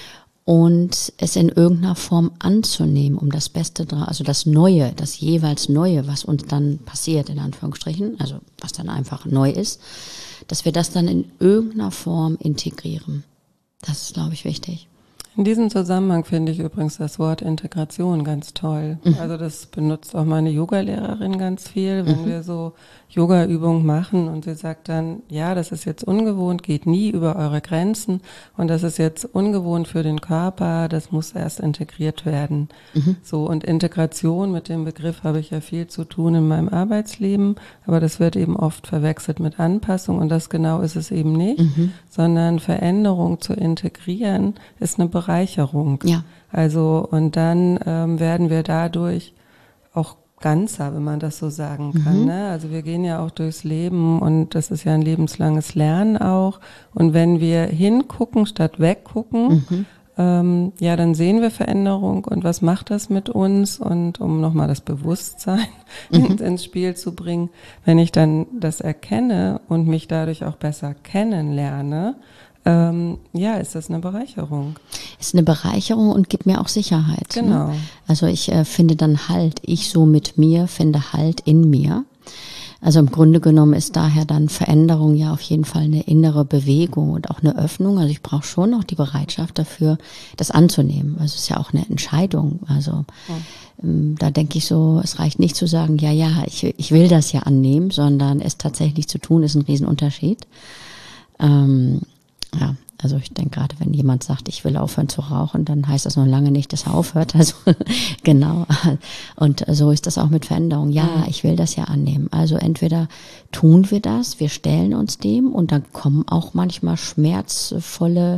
und es in irgendeiner Form anzunehmen, um das Beste, also das Neue, das jeweils Neue, was uns dann passiert, in Anführungsstrichen, also was dann einfach neu ist, dass wir das dann in irgendeiner Form integrieren. Das ist, glaube ich, wichtig. In diesem Zusammenhang finde ich übrigens das Wort Integration ganz toll. Mhm. Also das benutzt auch meine Yoga-Lehrerin ganz viel, wenn mhm. wir so Yoga-Übungen machen und sie sagt dann, ja, das ist jetzt ungewohnt, geht nie über eure Grenzen und das ist jetzt ungewohnt für den Körper, das muss erst integriert werden. Mhm. So, und Integration, mit dem Begriff habe ich ja viel zu tun in meinem Arbeitsleben, aber das wird eben oft verwechselt mit Anpassung und das genau ist es eben nicht, mhm. sondern Veränderung zu integrieren ist eine Bereicherung. Ja. Also, und dann ähm, werden wir dadurch auch ganzer, wenn man das so sagen kann. Mhm. Ne? Also wir gehen ja auch durchs Leben und das ist ja ein lebenslanges Lernen auch. Und wenn wir hingucken statt weggucken, mhm. ähm, ja, dann sehen wir Veränderung und was macht das mit uns? Und um nochmal das Bewusstsein mhm. ins Spiel zu bringen, wenn ich dann das erkenne und mich dadurch auch besser kennenlerne, Ähm, ja, ist das eine Bereicherung. Ist eine Bereicherung und gibt mir auch Sicherheit. Genau. Ne? Also ich äh, finde dann Halt, ich so mit mir, finde Halt in mir. Also im Grunde genommen ist daher dann Veränderung ja auf jeden Fall eine innere Bewegung und auch eine Öffnung. Also ich brauche schon noch die Bereitschaft dafür, das anzunehmen. Also es ist ja auch eine Entscheidung. Also ja. ähm, da denke ich so, es reicht nicht zu sagen, ja, ja, ich, ich will das ja annehmen, sondern es tatsächlich zu tun, ist ein Riesenunterschied. Ähm, Ja, also ich denke gerade, wenn jemand sagt, ich will aufhören zu rauchen, dann heißt das noch lange nicht, dass er aufhört. Also genau. Und so ist das auch mit Veränderung. Ja, ich will das ja annehmen. Also entweder tun wir das, wir stellen uns dem und dann kommen auch manchmal schmerzvolle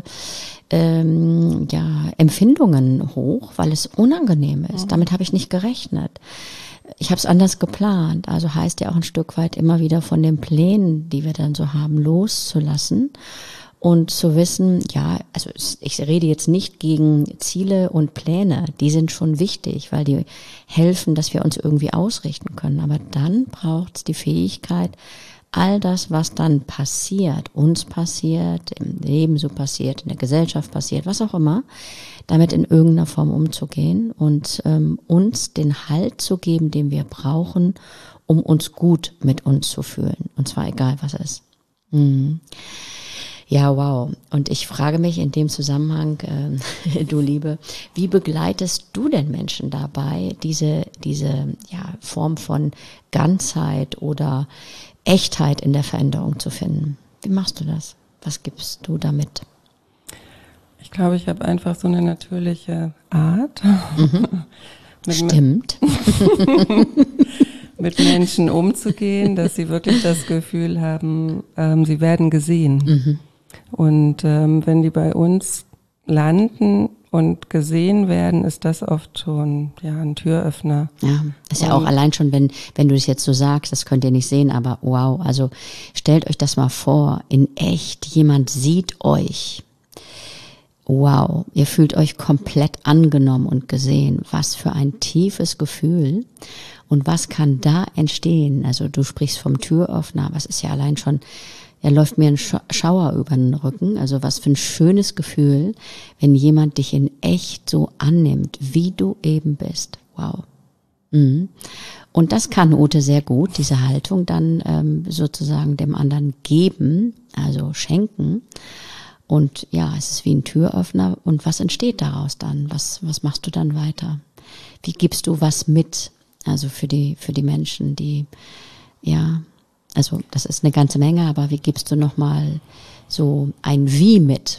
ähm, ja, Empfindungen hoch, weil es unangenehm ist. Damit habe ich nicht gerechnet. Ich habe es anders geplant. Also heißt ja auch ein Stück weit immer wieder von den Plänen, die wir dann so haben, loszulassen. Und zu wissen, ja, also ich rede jetzt nicht gegen Ziele und Pläne, die sind schon wichtig, weil die helfen, dass wir uns irgendwie ausrichten können. Aber dann braucht es die Fähigkeit, all das, was dann passiert, uns passiert, im Leben so passiert, in der Gesellschaft passiert, was auch immer, damit in irgendeiner Form umzugehen und ähm, uns den Halt zu geben, den wir brauchen, um uns gut mit uns zu fühlen. Und zwar egal, was es ist. Mhm. Ja, wow. Und ich frage mich in dem Zusammenhang, äh, du Liebe, wie begleitest du denn Menschen dabei, diese diese ja, Form von Ganzheit oder Echtheit in der Veränderung zu finden? Wie machst du das? Was gibst du damit? Ich glaube, ich habe einfach so eine natürliche Art. Mhm. Stimmt. mit Menschen umzugehen, dass sie wirklich das Gefühl haben, ähm, sie werden gesehen. Mhm. Und ähm, wenn die bei uns landen und gesehen werden, ist das oft schon ja ein Türöffner. Ja, ist ja und auch allein schon, wenn wenn du es jetzt so sagst, das könnt ihr nicht sehen, aber wow, also stellt euch das mal vor, in echt, jemand sieht euch. Wow, ihr fühlt euch komplett angenommen und gesehen. Was für ein tiefes Gefühl. Und was kann da entstehen? Also du sprichst vom Türöffner, was ist ja allein schon, ja, läuft mir ein Schauer über den Rücken. Also was für ein schönes Gefühl, wenn jemand dich in echt so annimmt, wie du eben bist. Wow. Mhm. Und das kann Ute sehr gut, diese Haltung dann ähm, sozusagen dem anderen geben, also schenken. Und ja, es ist wie ein Türöffner. Und was entsteht daraus dann? Was, was machst du dann weiter? Wie gibst du was mit? Also für die, für die Menschen, die, ja, also das ist eine ganze Menge, aber wie gibst du nochmal so ein Wie mit?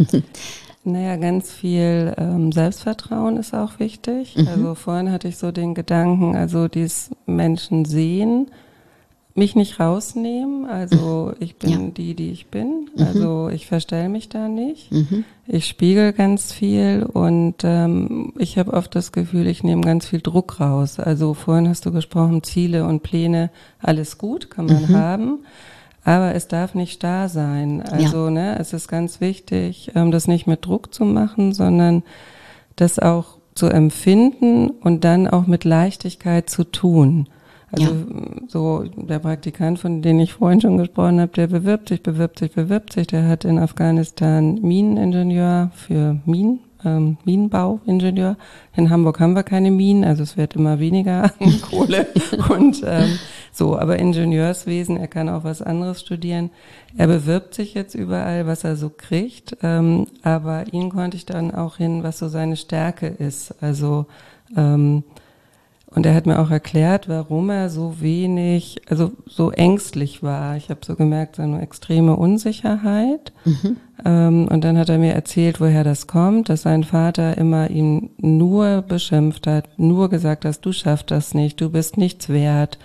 Naja, ganz viel ähm, Selbstvertrauen ist auch wichtig. Mhm. Also vorhin hatte ich so den Gedanken, also dies Menschen sehen, mich nicht rausnehmen, also ich bin ja. die, die ich bin, also mhm. ich verstelle mich da nicht, mhm. ich spiegel ganz viel und ähm, ich habe oft das Gefühl, ich nehme ganz viel Druck raus. Also vorhin hast du gesprochen, Ziele und Pläne, alles gut, kann man mhm. haben, aber es darf nicht starr sein. Also ja. ne, es ist ganz wichtig, ähm, das nicht mit Druck zu machen, sondern das auch zu empfinden und dann auch mit Leichtigkeit zu tun. Also ja. so der Praktikant, von dem ich vorhin schon gesprochen habe, der bewirbt sich, bewirbt sich, bewirbt sich. Der hat in Afghanistan Mineningenieur für Minen, ähm, Minenbauingenieur. In Hamburg haben wir keine Minen, also es wird immer weniger Kohle und ähm, so. Aber Ingenieurswesen, er kann auch was anderes studieren. Er bewirbt sich jetzt überall, was er so kriegt. Ähm, aber ihn konnte ich dann auch hin, was so seine Stärke ist. Also ähm, und er hat mir auch erklärt, warum er so wenig, also so ängstlich war. Ich habe so gemerkt, so eine extreme Unsicherheit. Mhm. Ähm, und dann hat er mir erzählt, woher das kommt, dass sein Vater immer ihn nur beschimpft hat, nur gesagt hat, du schaffst das nicht, du bist nichts wert.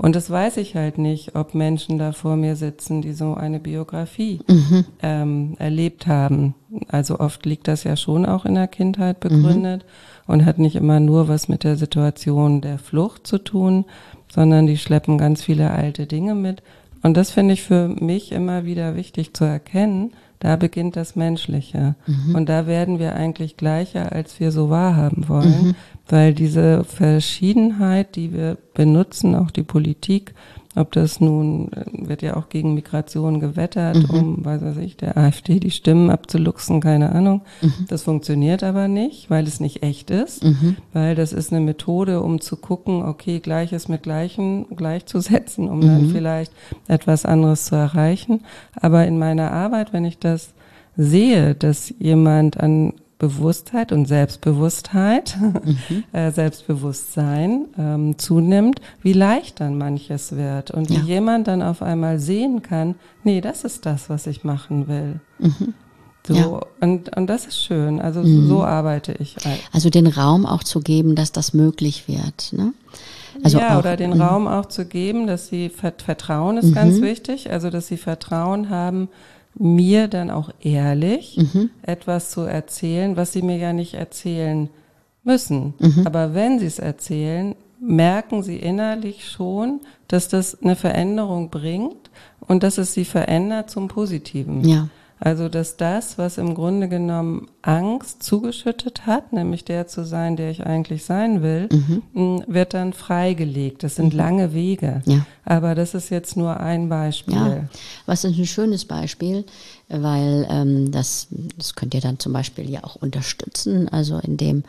Und das weiß ich halt nicht, ob Menschen da vor mir sitzen, die so eine Biografie mhm. ähm, erlebt haben. Also oft liegt das ja schon auch in der Kindheit begründet mhm. und hat nicht immer nur was mit der Situation der Flucht zu tun, sondern die schleppen ganz viele alte Dinge mit. Und das finde ich für mich immer wieder wichtig zu erkennen. Da beginnt das Menschliche. Mhm. Und da werden wir eigentlich gleicher, als wir so wahrhaben wollen, mhm. weil diese Verschiedenheit, die wir benutzen, auch die Politik, ob das nun, wird ja auch gegen Migration gewettert, mhm. um, weiß was ich, der AfD die Stimmen abzuluxen, keine Ahnung. Mhm. Das funktioniert aber nicht, weil es nicht echt ist, mhm. weil das ist eine Methode, um zu gucken, okay, Gleiches mit Gleichen gleichzusetzen, um mhm. dann vielleicht etwas anderes zu erreichen. Aber in meiner Arbeit, wenn ich das sehe, dass jemand an Bewusstheit und Selbstbewusstheit, mhm. äh, Selbstbewusstsein ähm, zunimmt, wie leicht dann manches wird und wie ja. jemand dann auf einmal sehen kann, nee, das ist das, was ich machen will. Mhm. So, ja. und, und das ist schön, also mhm. so arbeite ich. Also den Raum auch zu geben, dass das möglich wird, ne? Also ja, auch, oder den mh. Raum auch zu geben, dass sie Vertrauen ist mhm. ganz wichtig, also dass sie Vertrauen haben, mir dann auch ehrlich mhm. etwas zu erzählen, was sie mir ja nicht erzählen müssen. Mhm. Aber wenn sie es erzählen, merken sie innerlich schon, dass das eine Veränderung bringt und dass es sie verändert zum Positiven. Ja. Also, dass das, was im Grunde genommen Angst zugeschüttet hat, nämlich der zu sein, der ich eigentlich sein will, mhm. wird dann freigelegt. Das sind mhm. lange Wege. Ja. Aber das ist jetzt nur ein Beispiel. Ja, was ist ein schönes Beispiel, weil ähm, das, das könnt ihr dann zum Beispiel ja auch unterstützen, also indem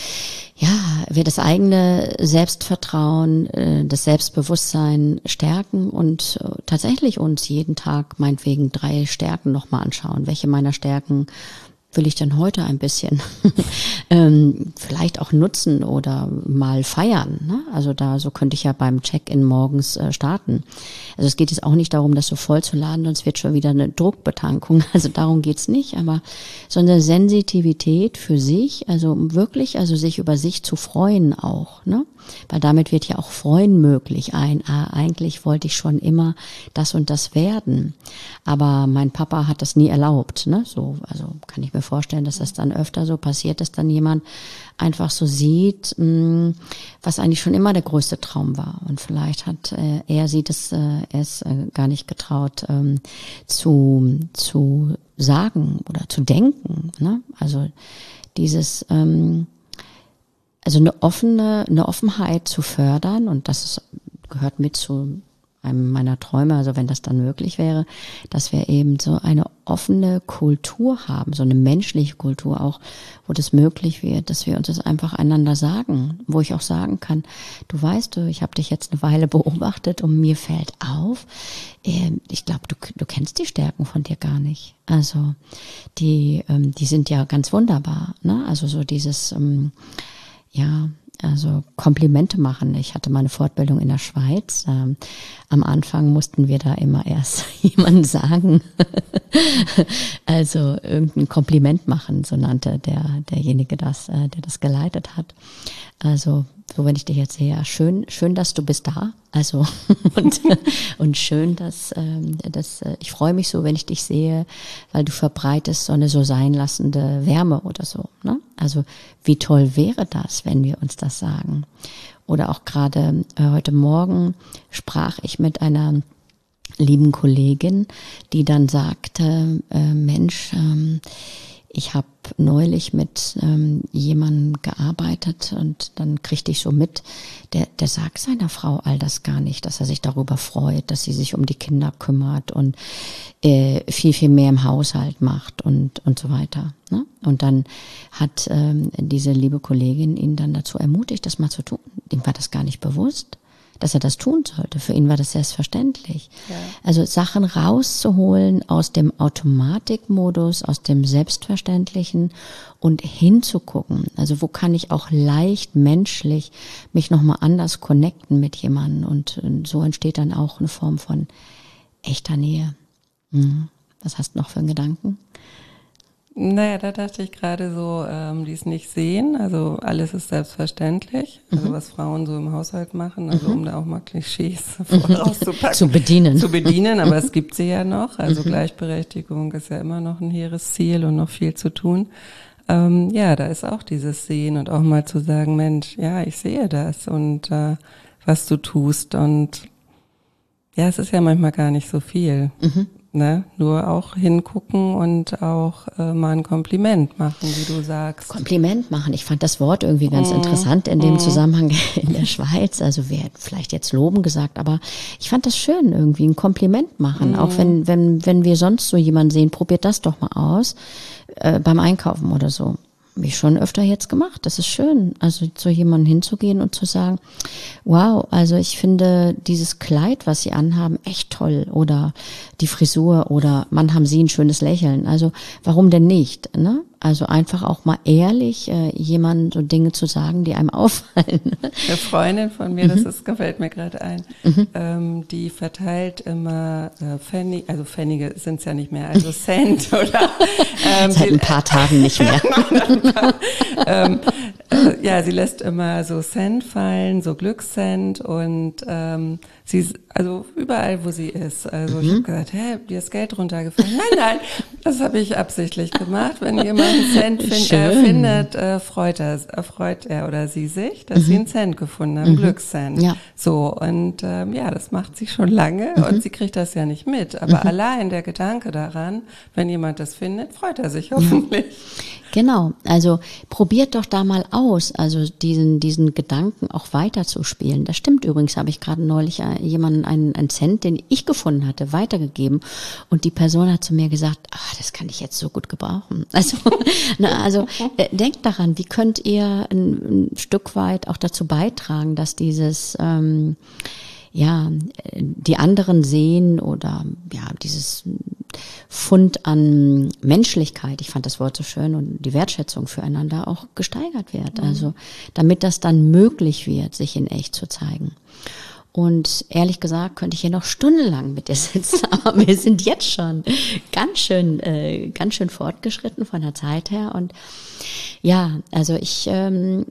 ja, wir das eigene Selbstvertrauen, äh, das Selbstbewusstsein stärken und äh, tatsächlich uns jeden Tag meinetwegen drei Stärken nochmal anschauen. Welche meiner Stärken will ich denn heute ein bisschen ähm, vielleicht auch nutzen oder mal feiern, ne? Also da, so könnte ich ja beim Check-in morgens äh, starten. Also es geht jetzt auch nicht darum, das so voll zu laden, sonst wird schon wieder eine Druckbetankung. Also darum geht's nicht, aber sondern Sensitivität für sich, also um wirklich, also sich über sich zu freuen auch, ne? Weil damit wird ja auch Freuen möglich. Ein, ah, eigentlich wollte ich schon immer das und das werden, aber mein Papa hat das nie erlaubt, ne? So, also kann ich mir vorstellen, dass das dann öfter so passiert, dass dann jemand einfach so sieht, mh, was eigentlich schon immer der größte Traum war. Und vielleicht hat äh, er sieht es, äh, er ist äh, gar nicht getraut ähm, zu zu sagen oder zu denken, ne? Also dieses ähm, Also eine offene, eine Offenheit zu fördern, und das ist, gehört mit zu einem meiner Träume, also wenn das dann möglich wäre, dass wir eben so eine offene Kultur haben, so eine menschliche Kultur auch, wo das möglich wird, dass wir uns das einfach einander sagen, wo ich auch sagen kann, du weißt du, ich habe dich jetzt eine Weile beobachtet und mir fällt auf, äh, ich glaube, du, du kennst die Stärken von dir gar nicht. Also die, ähm, die sind ja ganz wunderbar, ne? Also so dieses, ähm, ja, also Komplimente machen. Ich hatte meine Fortbildung in der Schweiz. Ähm, am Anfang mussten wir da immer erst jemandem sagen, also irgendein Kompliment machen, so nannte der derjenige das, äh, der das geleitet hat. Also so, wenn ich dich jetzt sehe, ja, schön, schön, dass du bist da. Also und und schön, dass ähm, dass äh, ich freue mich so, wenn ich dich sehe, weil du verbreitest so eine so sein lassende Wärme oder so. Ne? Also wie toll wäre das, wenn wir uns das sagen? Oder auch gerade äh, heute Morgen sprach ich mit einer lieben Kollegin, die dann sagte, äh, Mensch, ähm, ich habe neulich mit ähm, jemandem gearbeitet und dann kriegte ich so mit, der, der sagt seiner Frau all das gar nicht, dass er sich darüber freut, dass sie sich um die Kinder kümmert und äh, viel, viel mehr im Haushalt macht und und so weiter. Ne? Und dann hat ähm, diese liebe Kollegin ihn dann dazu ermutigt, das mal zu tun. Ihm war das gar nicht bewusst, dass er das tun sollte. Für ihn war das selbstverständlich. Ja. Also Sachen rauszuholen aus dem Automatikmodus, aus dem Selbstverständlichen und hinzugucken. Also wo kann ich auch leicht menschlich mich nochmal anders connecten mit jemandem, und, und so entsteht dann auch eine Form von echter Nähe. Mhm. Was hast du noch für einen Gedanken? Naja, da dachte ich gerade so, ähm, die es nicht sehen, also alles ist selbstverständlich, also mhm. was Frauen so im Haushalt machen, also mhm. um da auch mal Klischees vorauszupacken. Zu bedienen. Zu bedienen, aber es gibt sie ja noch, also mhm. Gleichberechtigung ist ja immer noch ein hehres Ziel und noch viel zu tun. Ähm, ja, da ist auch dieses Sehen und auch mal zu sagen, Mensch, ja, ich sehe das und äh, was du tust und ja, es ist ja manchmal gar nicht so viel. Mhm. Ne, nur auch hingucken und auch äh, mal ein Kompliment machen, wie du sagst. Kompliment machen. Ich fand das Wort irgendwie ganz mm. interessant in dem mm. Zusammenhang in der Schweiz. Also wer hat vielleicht jetzt loben gesagt, aber ich fand das schön, irgendwie ein Kompliment machen. Mm. Auch wenn, wenn, wenn wir sonst so jemanden sehen, probiert das doch mal aus, äh, beim Einkaufen oder so. Habe ich schon öfter jetzt gemacht. Das ist schön, also zu jemandem hinzugehen und zu sagen, wow, also ich finde dieses Kleid, was Sie anhaben, echt toll, oder die Frisur, oder Mann, haben Sie ein schönes Lächeln. Also warum denn nicht, ne? Also einfach auch mal ehrlich äh, jemandem so Dinge zu sagen, die einem auffallen. Eine Freundin von mir, mhm. das ist, gefällt mir gerade ein, mhm. ähm, die verteilt immer äh, Pfennig, also Pfennige sind es ja nicht mehr, also Cent oder ähm, seit ein paar Tagen nicht mehr. ähm, äh, ja, sie lässt immer so Cent fallen, so Glückscent und ähm, sie, also überall, wo sie ist. Also mhm. ich habe gesagt, hä, dir ist Geld runtergefallen? Nein, nein, das habe ich absichtlich gemacht. Wenn jemand einen Cent find, äh, findet, äh, freut er, äh, freut er oder sie sich, dass mhm. sie einen Cent gefunden haben, mhm. Glückscent. Ja. So, und ähm, ja, das macht sie schon lange mhm. und sie kriegt das ja nicht mit. Aber mhm. allein der Gedanke daran, wenn jemand das findet, freut er sich hoffentlich. Ja. Genau, also probiert doch da mal aus, also diesen diesen Gedanken auch weiterzuspielen. Das stimmt übrigens, habe ich gerade neulich jemanden einen, einen Cent, den ich gefunden hatte, weitergegeben und die Person hat zu mir gesagt, ah, das kann ich jetzt so gut gebrauchen. Also, na, also äh, denkt daran, wie könnt ihr ein, ein Stück weit auch dazu beitragen, dass dieses ähm, ja, die anderen sehen oder ja, dieses Fund an Menschlichkeit, ich fand das Wort so schön, und die Wertschätzung füreinander auch gesteigert wird. Mhm. Also, damit das dann möglich wird, sich in echt zu zeigen. Und ehrlich gesagt könnte ich hier noch stundenlang mit dir sitzen, aber wir sind jetzt schon ganz schön, äh, ganz schön fortgeschritten von der Zeit her. Und ja, also ich ähm,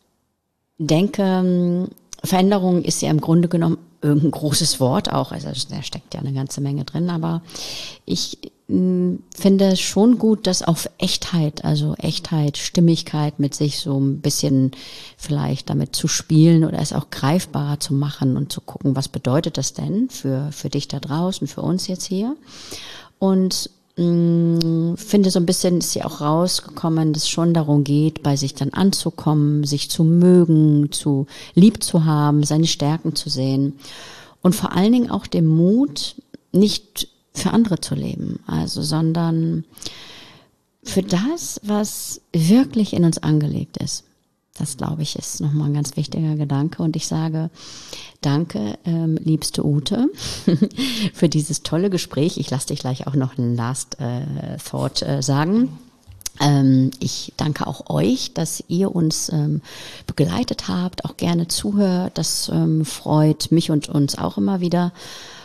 denke, Veränderung ist ja im Grunde genommen irgendein großes Wort auch, also da steckt ja eine ganze Menge drin, aber ich mh, finde es schon gut, dass auf Echtheit, also Echtheit, Stimmigkeit mit sich so ein bisschen vielleicht damit zu spielen oder es auch greifbarer zu machen und zu gucken, was bedeutet das denn für, für dich da draußen, für uns jetzt hier. Und mh, finde so ein bisschen ist ja auch rausgekommen, dass es schon darum geht, bei sich dann anzukommen, sich zu mögen, zu lieb zu haben, seine Stärken zu sehen und vor allen Dingen auch den Mut, nicht für andere zu leben, also sondern für das, was wirklich in uns angelegt ist. Das, glaube ich, ist nochmal ein ganz wichtiger Gedanke. Und ich sage danke, ähm, liebste Ute, für dieses tolle Gespräch. Ich lasse dich gleich auch noch ein Last äh, Thought äh, sagen. Ähm, ich danke auch euch, dass ihr uns ähm, begleitet habt, auch gerne zuhört. Das ähm, freut mich und uns auch immer wieder.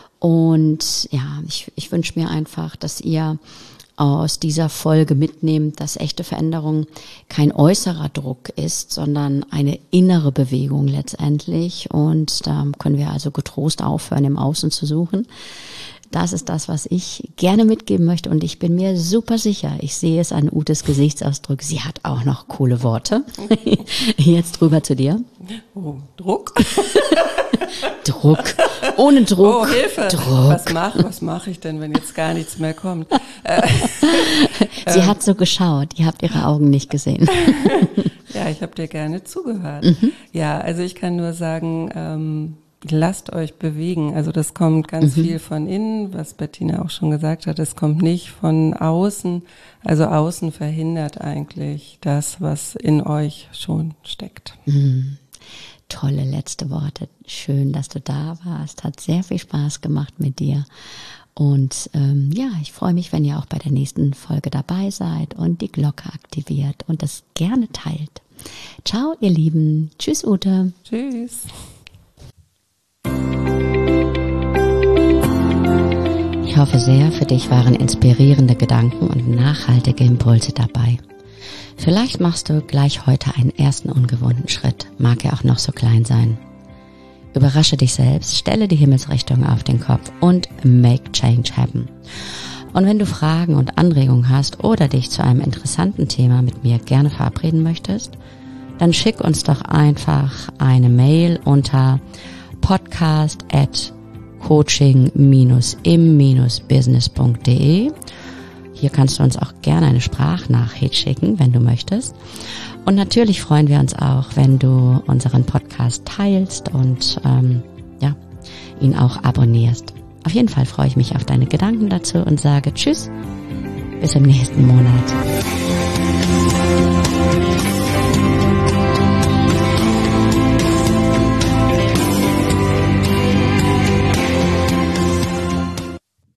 Und ja, ich, ich wünsche mir einfach, dass ihr aus dieser Folge mitnehmt, dass echte Veränderung kein äußerer Druck ist, sondern eine innere Bewegung letztendlich. Und da können wir also getrost aufhören, im Außen zu suchen. Das ist das, was ich gerne mitgeben möchte. Und ich bin mir super sicher, ich sehe es an Utes Gesichtsausdruck, sie hat auch noch coole Worte. Jetzt rüber zu dir. Oh, Druck? Druck. Ohne Druck. Oh, Hilfe. Druck. Was mache was mach ich denn, wenn jetzt gar nichts mehr kommt? Sie hat so geschaut, ihr habt ihre Augen nicht gesehen. Ja, ich habe dir gerne zugehört. Mhm. Ja, also ich kann nur sagen, ähm, lasst euch bewegen. Also das kommt ganz mhm. viel von innen, was Bettina auch schon gesagt hat. Es kommt nicht von außen. Also außen verhindert eigentlich das, was in euch schon steckt. Mhm. Tolle letzte Worte. Schön, dass du da warst. Hat sehr viel Spaß gemacht mit dir. Und ähm, ja, ich freue mich, wenn ihr auch bei der nächsten Folge dabei seid und die Glocke aktiviert und das gerne teilt. Ciao, ihr Lieben. Tschüss, Ute. Tschüss. Ich hoffe sehr, für dich waren inspirierende Gedanken und nachhaltige Impulse dabei. Vielleicht machst du gleich heute einen ersten ungewohnten Schritt, mag er auch noch so klein sein. Überrasche dich selbst, stelle die Himmelsrichtung auf den Kopf und make change happen. Und wenn du Fragen und Anregungen hast oder dich zu einem interessanten Thema mit mir gerne verabreden möchtest, dann schick uns doch einfach eine Mail unter podcast at coaching im business punkt de. Hier kannst du uns auch gerne eine Sprachnachricht schicken, wenn du möchtest. Und natürlich freuen wir uns auch, wenn du unseren Podcast teilst und ähm, ja, ihn auch abonnierst. Auf jeden Fall freue ich mich auf deine Gedanken dazu und sage Tschüss, bis im nächsten Monat.